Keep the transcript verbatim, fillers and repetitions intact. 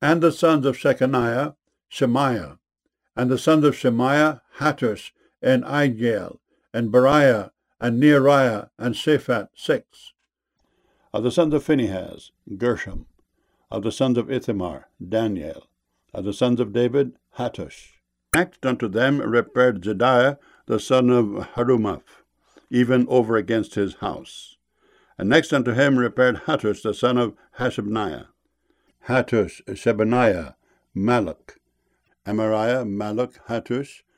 And the sons of Shechaniah, Shemaiah. And the sons of Shemaiah, Hattush, and Igal, and Beriah, and Neariah, and Shaphat, six. Of the sons of Phinehas, Gershom. Of the sons of Ithamar, Daniel. Of the sons of David, Hattush. Next unto them repaired Jediah, the son of Harumaph, even over against his house. And next unto him repaired Hattush, the son of Hashabniah. Hattush, Shebaniah, Malach. Amariah, Malach, Hattush,